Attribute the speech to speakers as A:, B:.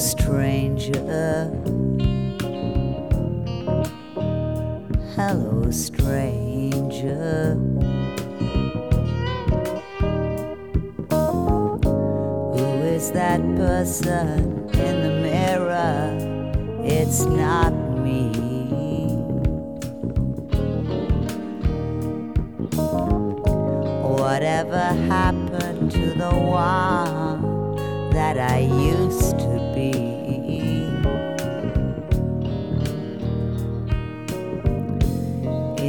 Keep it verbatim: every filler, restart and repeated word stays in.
A: stranger. Hello, stranger. Who is that person in the mirror? It's not me. Whatever happened to the one that I used to be?